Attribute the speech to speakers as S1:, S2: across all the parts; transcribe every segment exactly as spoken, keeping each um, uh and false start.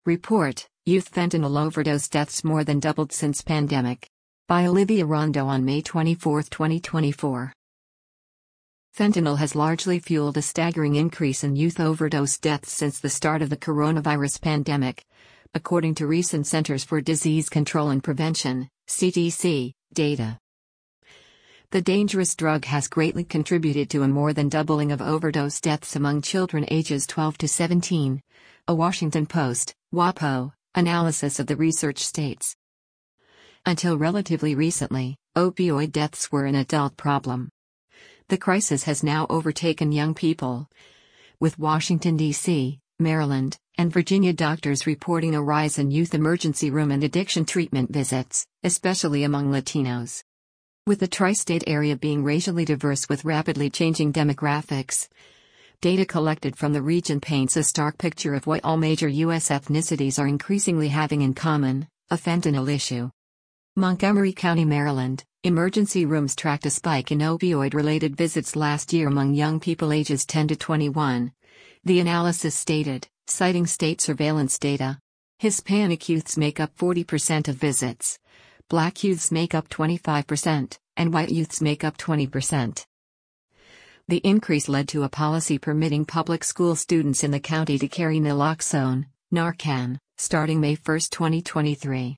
S1: Report, Youth Fentanyl Overdose Deaths More Than Doubled Since Pandemic. By Olivia Rondo on May twenty-fourth, twenty twenty-four. Fentanyl has largely fueled a staggering increase in youth overdose deaths since the start of the coronavirus pandemic, according to recent Centers for Disease Control and Prevention, C D C, data. The dangerous drug has greatly contributed to a more than doubling of overdose deaths among children ages twelve to seventeen, a Washington Post, WAPO, analysis of the research states. Until relatively recently, opioid deaths were an adult problem. The crisis has now overtaken young people, with Washington, D C, Maryland, and Virginia doctors reporting a rise in youth emergency room and addiction treatment visits, especially among Latinos. With the tri-state area being racially diverse with rapidly changing demographics, data collected from the region paints a stark picture of what all major U S ethnicities are increasingly having in common: a fentanyl issue. Montgomery County, Maryland, emergency rooms tracked a spike in opioid-related visits last year among young people ages ten to twenty-one. The analysis stated, citing state surveillance data, Hispanic youths make up forty percent of visits, Black youths make up twenty-five percent, and white youths make up twenty percent. The increase led to a policy permitting public school students in the county to carry naloxone, Narcan, starting May first, twenty twenty-three.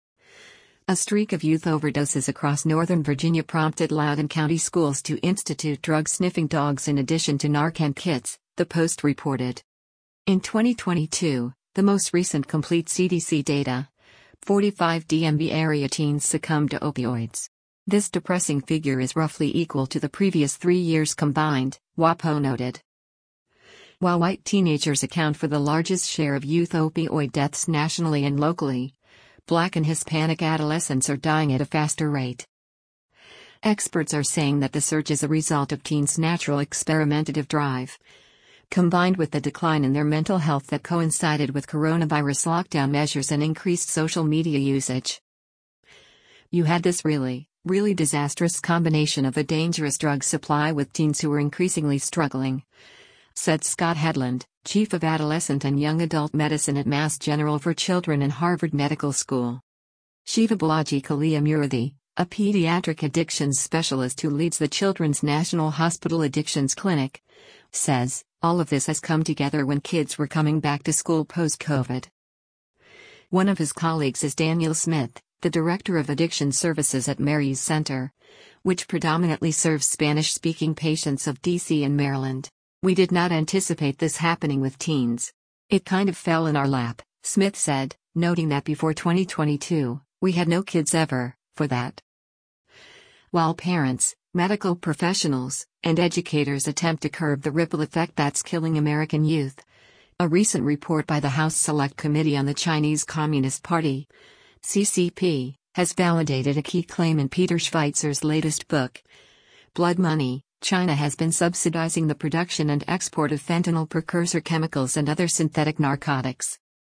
S1: A streak of youth overdoses across Northern Virginia prompted Loudoun County schools to institute drug-sniffing dogs in addition to Narcan kits, the Post reported. In twenty twenty-two, the most recent complete C D C data, forty-five D M V area teens succumbed to opioids. This depressing figure is roughly equal to the previous three years combined, WAPO noted. While white teenagers account for the largest share of youth opioid deaths nationally and locally, Black and Hispanic adolescents are dying at a faster rate. Experts are saying that the surge is a result of teens' natural experimentative drive, combined with the decline in their mental health that coincided with coronavirus lockdown measures and increased social media usage. You had this really, really disastrous combination of a dangerous drug supply with teens who were increasingly struggling, said Scott Hedlund, Chief of Adolescent and Young Adult Medicine at Mass General for Children and Harvard Medical School. Shiva Balaji Kaliamurthy, a pediatric addictions specialist who leads the Children's National Hospital Addictions Clinic, says, all of this has come together when kids were coming back to school post-COVID. One of his colleagues is Daniel Smith, the Director of Addiction Services at Mary's Center, which predominantly serves Spanish-speaking patients of D C and Maryland. We did not anticipate this happening with teens. It kind of fell in our lap, Smith said, noting that before twenty twenty-two, we had no kids ever, for that. While parents, medical professionals, and educators attempt to curb the ripple effect that's killing American youth, a recent report by the House Select Committee on the Chinese Communist Party, C C P, has validated a key claim in Peter Schweitzer's latest book, Blood Money. China has been subsidizing the production and export of fentanyl precursor chemicals and other synthetic narcotics.